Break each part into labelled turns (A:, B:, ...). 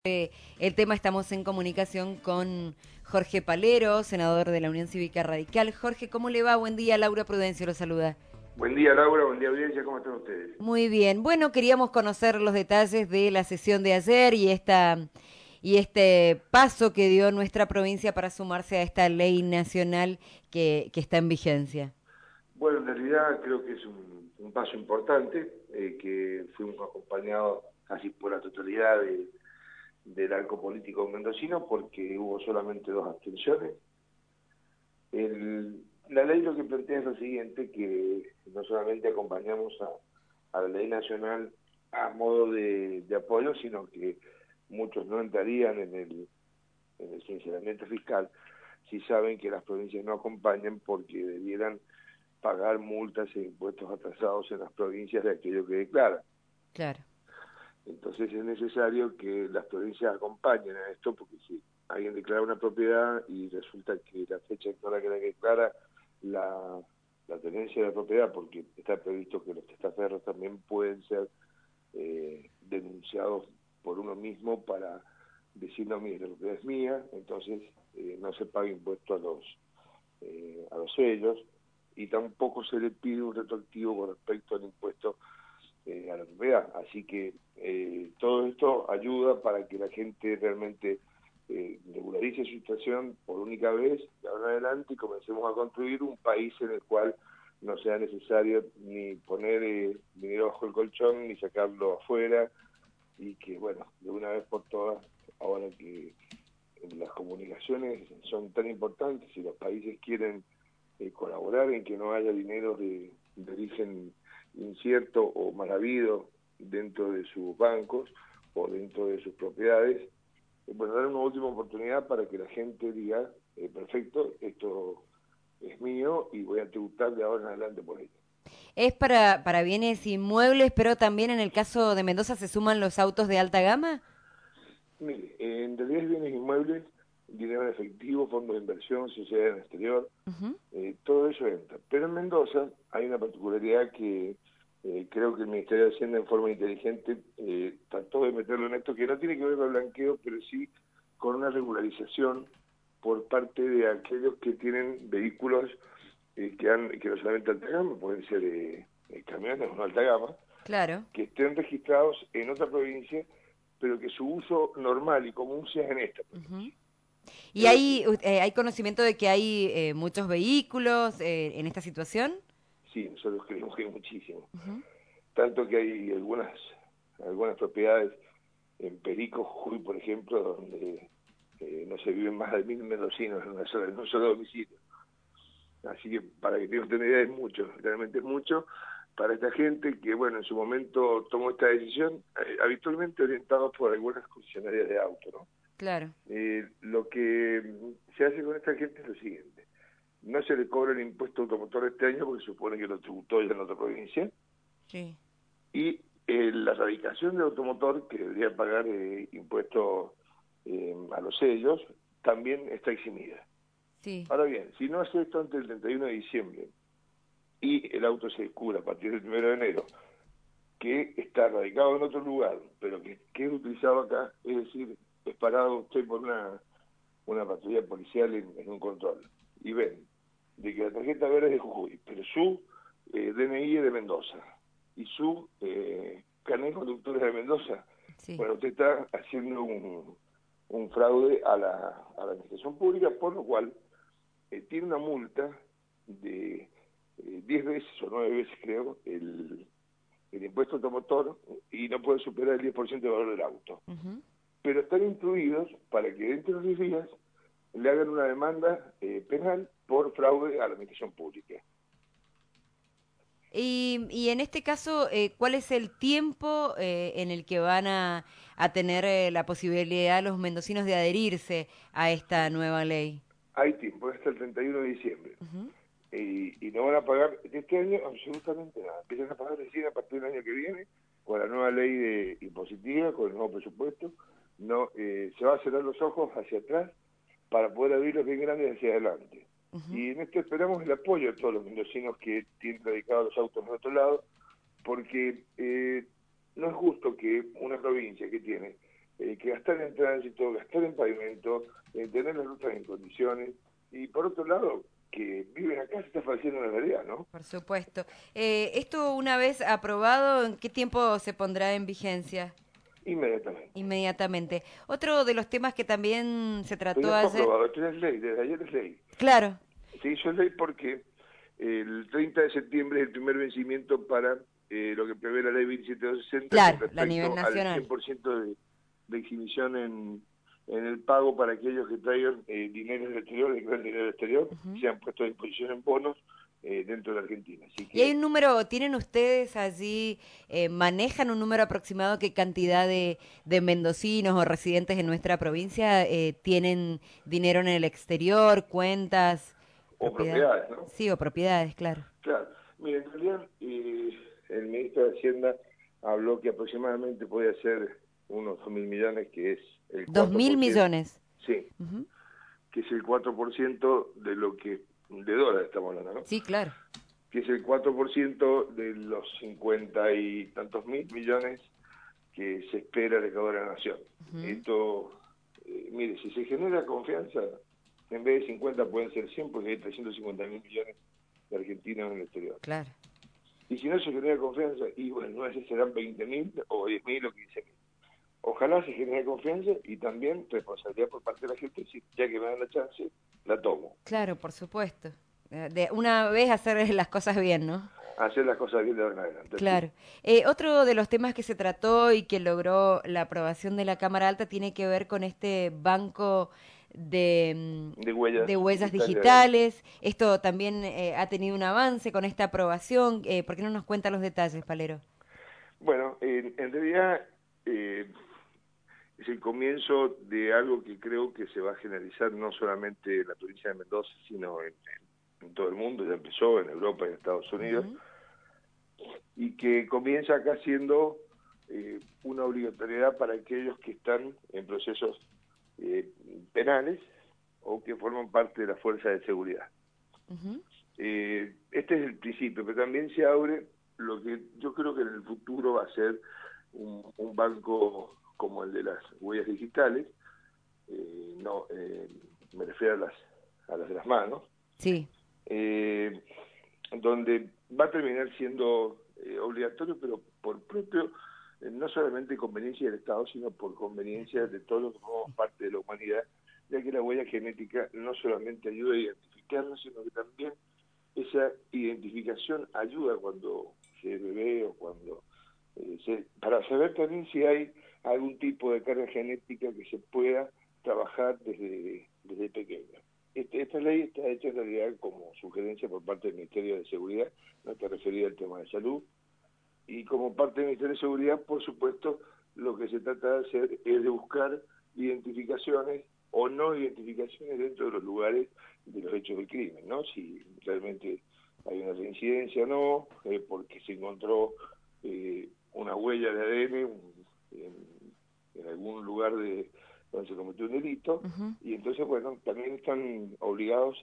A: El tema, estamos en comunicación con Jorge Palero, senador de la Unión Cívica Radical. Jorge, ¿cómo le va? Buen día, Laura Prudencio lo saluda.
B: Buen día, Laura, buen día, audiencia, ¿cómo están ustedes?
A: Muy bien. Bueno, queríamos conocer los detalles de la sesión de ayer y este paso que dio nuestra provincia para sumarse a esta ley nacional que está en vigencia.
B: Bueno, en realidad creo que es un paso importante, que fuimos acompañados casi por la totalidad del arco político mendocino, porque hubo solamente 2 abstenciones. La ley lo que plantea es lo siguiente, que no solamente acompañamos a la ley nacional a modo de apoyo, sino que muchos no entrarían en el sinceramiento fiscal si saben que las provincias no acompañan porque debieran pagar multas e impuestos atrasados en las provincias de aquello que declaran.
A: Claro.
B: Entonces es necesario que las provincias acompañen a esto, porque si alguien declara una propiedad y resulta que la fecha en la que la declara la tenencia de la propiedad, porque está previsto que los testaferros también pueden ser denunciados por uno mismo para decir, no, mire, la propiedad es mía, entonces no se paga impuesto a los sellos, y tampoco se le pide un retroactivo con respecto al impuesto a la propiedad. Así que todo esto ayuda para que la gente realmente regularice su situación por única vez de ahora en adelante y comencemos a construir un país en el cual no sea necesario ni poner dinero bajo el colchón ni sacarlo afuera, y que, bueno, de una vez por todas, ahora que las comunicaciones son tan importantes y los países quieren colaborar en que no haya dinero de origen incierto o mal habido dentro de sus bancos o dentro de sus propiedades, bueno, dar una última oportunidad para que la gente diga, perfecto, esto es mío y voy a tributar de ahora en adelante por ello.
A: ¿Es para bienes inmuebles, pero también en el caso de Mendoza se suman los autos de alta gama?
B: Mire, en realidad es bienes inmuebles, dinero en efectivo, fondos de inversión, sociedad en el exterior,
A: Ujú.
B: todo eso entra. Pero en Mendoza hay una particularidad que creo que el Ministerio de Hacienda en forma inteligente trató de meterlo en esto, que no tiene que ver con el blanqueo, pero sí con una regularización por parte de aquellos que tienen vehículos que no solamente alta gama, pueden ser camiones o no alta gama,
A: Claro.
B: que estén registrados en otra provincia, pero que su uso normal y común sea en esta
A: Ujú.
B: provincia.
A: ¿Y
B: Es decir,
A: hay conocimiento de que hay muchos vehículos en esta situación?
B: sí, nosotros creemos que hay muchísimo.
A: Ujú.
B: Tanto que hay algunas propiedades en Perico, Jujuy, por ejemplo, donde no se viven más de 1.000 mendocinos en un solo domicilio. Así que para que tengan una idea es mucho, realmente es mucho para esta gente que, bueno, en su momento tomó esta decisión, habitualmente orientados por algunas concesionarias de auto, ¿no?
A: Claro.
B: Lo que se hace con esta gente es lo siguiente: no se le cobra el impuesto automotor este año porque supone que lo tributó ya en otra provincia,
A: Sí.
B: y la radicación del automotor, que debería pagar impuestos a los sellos, también está eximida.
A: Sí.
B: Ahora bien, si no hace esto antes del 31 de diciembre y el auto se descubre a partir del 1 de enero que está radicado en otro lugar, pero que es utilizado acá, es decir, es parado usted por una patrulla policial en un control, y ven de que la tarjeta verde es de Jujuy, pero su DNI es de Mendoza, y su carnet de conductor es de Mendoza,
A: Sí.
B: bueno, usted está haciendo un fraude a la administración pública, por lo cual tiene una multa de 10 veces o 9 veces, creo, el impuesto automotor, y no puede superar el 10% del valor del auto.
A: Ujú.
B: Pero están incluidos para que dentro de los 10 días le hagan una demanda penal por fraude a la administración pública.
A: Y en este caso, ¿cuál es el tiempo en el que van a tener la posibilidad los mendocinos de adherirse a esta nueva ley?
B: Hay tiempo, hasta el 31 de diciembre.
A: Ujú.
B: Y no van a pagar este año absolutamente nada. Empiezan a pagar recién a partir del año que viene, con la nueva ley impositiva, con el nuevo presupuesto. No, se va a cerrar los ojos hacia atrás para poder abrirlos bien grandes hacia adelante.
A: Ujú.
B: Y en esto esperamos el apoyo de todos los mendocinos que tienen dedicados los autos en otro lado, porque no es justo que una provincia que tiene que gastar en tránsito, gastar en pavimento, tener las rutas en condiciones, y por otro lado, que viven acá se está falleciendo una realidad, ¿no?
A: Por supuesto. Esto una vez aprobado, ¿en qué tiempo se pondrá en vigencia?
B: Inmediatamente.
A: Inmediatamente. Otro de los temas que también se
B: Pero
A: trató
B: ya fue
A: ayer,
B: aprobado, esto ya es ley, desde ayer es ley.
A: claro,
B: Se hizo ley porque el 30 de septiembre es el primer vencimiento para lo que prevé la ley 27260 con
A: claro, a nivel
B: respecto al
A: nacional.
B: 100% de exhibición en el pago para aquellos que traigan dinero del exterior, el gran dinero del exterior,
A: Ujú.
B: se han puesto a disposición en bonos dentro de la Argentina. Así
A: ¿Y hay
B: que,
A: un número, tienen ustedes allí, manejan un número aproximado qué cantidad de mendocinos o residentes en nuestra provincia tienen dinero en el exterior, cuentas,
B: o
A: propiedades?
B: propiedades, ¿no?
A: Sí, o propiedades, claro.
B: Claro, mire, en realidad el ministro de Hacienda habló que aproximadamente puede ser unos 2.000 millones, que es el
A: Dos
B: cuatro
A: mil
B: por ciento,
A: millones.
B: sí,
A: Ujú.
B: que es el 4% de lo que, de dólares estamos hablando, ¿no?
A: Sí, claro.
B: Que es el 4% de los 50 y tantos mil millones que se espera recaudar la nación.
A: Ujú.
B: Esto, mire, si se genera confianza, en vez de 50 pueden ser 100 porque hay 350.000 millones de argentinos en el exterior.
A: Claro.
B: Y si no se genera confianza, y bueno, no sé si serán 20.000 o 10.000 o 15.000. Ojalá se genere confianza y también responsabilidad por parte de la gente, si ya que me dan la chance, la tomo.
A: Claro, por supuesto. De una vez hacer las cosas bien, ¿no?
B: Hacer las cosas bien de ahora en adelante, sí.
A: Claro. Otro de los temas que se trató y que logró la aprobación de la Cámara Alta tiene que ver con este banco
B: De huellas
A: de huellas
B: digitales de ADN.
A: digitales. Esto también ha tenido un avance con esta aprobación. ¿Por qué no nos cuenta los detalles, Palero?
B: Bueno, en realidad eh, es el comienzo de algo que creo que se va a generalizar no solamente en la provincia de Mendoza, sino en todo el mundo, ya empezó en Europa y en Estados Unidos,
A: Ujú.
B: y que comienza acá siendo una obligatoriedad para aquellos que están en procesos eh, penales o que forman parte de la fuerza de seguridad.
A: Ujú.
B: Este es el principio, pero también se abre lo que yo creo que en el futuro va a ser un banco como el de las huellas digitales, no me refiero a las de las manos,
A: Sí.
B: eh, donde va a terminar siendo obligatorio, pero por propio, no solamente conveniencia del Estado, sino por conveniencia de todos los que formamos parte de la humanidad, ya que la huella genética no solamente ayuda a identificarnos, sino que también esa identificación ayuda cuando se bebé o cuando para saber también si hay algún tipo de carga genética que se pueda trabajar desde pequeño. Esta ley está hecha en realidad como sugerencia por parte del Ministerio de Seguridad, no está referida al tema de salud, y como parte del Ministerio de Seguridad, por supuesto, lo que se trata de hacer es de buscar identificaciones o no identificaciones dentro de los lugares de los hechos del crimen, ¿no? Si realmente hay una reincidencia o no, porque se encontró una huella de ADN en algún lugar donde se cometió un delito,
A: Ujú.
B: y entonces, bueno, también están obligados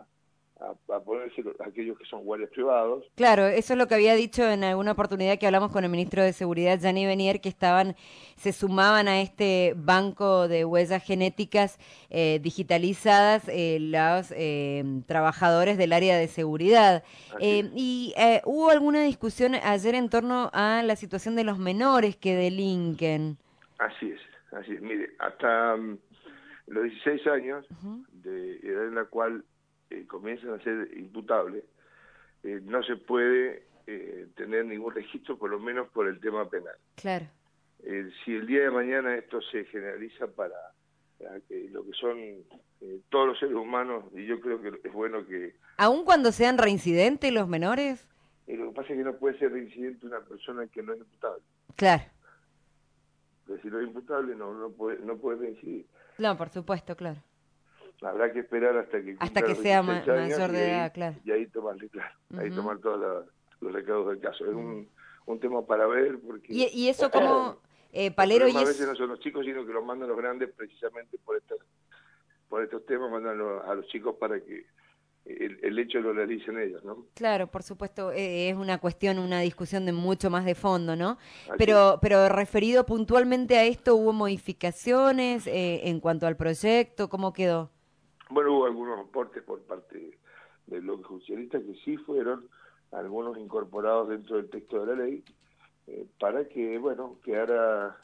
B: a ponerse aquellos que son guardias privados.
A: Claro, eso es lo que había dicho en alguna oportunidad que hablamos con el ministro de Seguridad, Gianni Benier, que se sumaban a este banco de huellas genéticas digitalizadas los trabajadores del área de seguridad.
B: Así es.
A: Hubo alguna discusión ayer en torno a la situación de los menores que delinquen.
B: Así es, así es. Mire, hasta los 16 años
A: Ujú.
B: de edad en la cual comienzan a ser imputables, no se puede tener ningún registro, por lo menos por el tema penal.
A: Claro.
B: Si el día de mañana esto se generaliza para que lo que son todos los seres humanos, y yo creo que es bueno que...
A: Aun cuando sean reincidentes los menores.
B: lo que pasa es que no puede ser reincidente una persona que no es imputable.
A: Claro.
B: Porque si no es imputable no puede reincidir.
A: No, por supuesto, claro.
B: Habrá que esperar hasta que
A: Hasta
B: cumpla
A: que
B: los
A: sea
B: 26 años
A: mayor de edad, claro.
B: y ahí tomarle, claro, ahí
A: Ujú.
B: tomar todos los recaudos del caso. Es
A: Ujú.
B: un tema para ver porque
A: Y eso como,
B: el
A: Palero,
B: problema a veces no son los chicos, sino que los mandan los grandes precisamente por estos temas, mandan a los chicos para que el hecho lo realicen ellos, ¿no?
A: Claro, por supuesto, es una cuestión, una discusión de mucho más de fondo, ¿no?
B: Así es.
A: Pero referido puntualmente a esto, ¿hubo modificaciones en cuanto al proyecto? ¿Cómo quedó?
B: Bueno, hubo algunos aportes por parte del bloque justicialista que sí fueron algunos incorporados dentro del texto de la ley, para que, bueno, quedara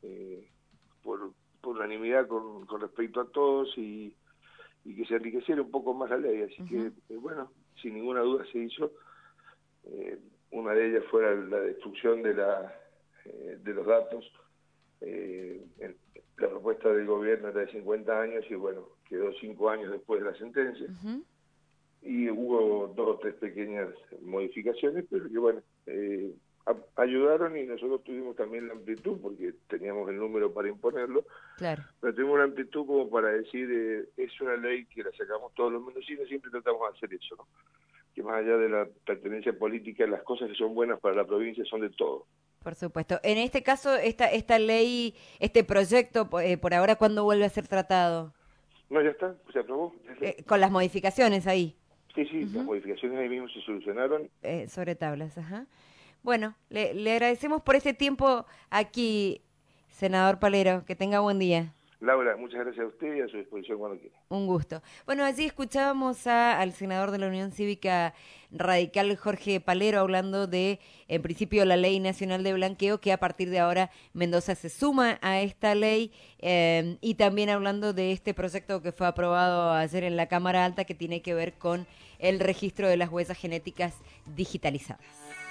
B: por unanimidad con respecto a todos y que se enriqueciera un poco más la ley. Así que, bueno, sin ninguna duda se hizo. Una de ellas fue la destrucción de los datos. La propuesta del gobierno era de 50 años y, bueno, quedó 5 años después de la sentencia. Y hubo 2 o 3 pequeñas modificaciones, pero que, bueno, ayudaron, y nosotros tuvimos también la amplitud, porque teníamos el número para imponerlo,
A: Claro.
B: pero tuvimos la amplitud como para decir, es una ley que la sacamos todos los mendocinos, siempre tratamos de hacer eso, ¿no? Que más allá de la pertenencia política, las cosas que son buenas para la provincia son de todos.
A: Por supuesto. En este caso, esta ley, este proyecto, por ahora, ¿cuándo vuelve a ser tratado?
B: No, ya está, se aprobó.
A: Con las modificaciones ahí.
B: Sí, sí, las modificaciones ahí mismo se solucionaron.
A: Sobre tablas, ajá. Bueno, le agradecemos por este tiempo aquí, senador Palero. Que tenga buen día.
B: Laura, muchas gracias a usted y a su disposición cuando quiera.
A: Un gusto. Bueno, allí escuchábamos al senador de la Unión Cívica Radical, Jorge Palero, hablando de, en principio, la Ley Nacional de Blanqueo, que a partir de ahora Mendoza se suma a esta ley, y también hablando de este proyecto que fue aprobado ayer en la Cámara Alta, que tiene que ver con el registro de las huellas genéticas digitalizadas.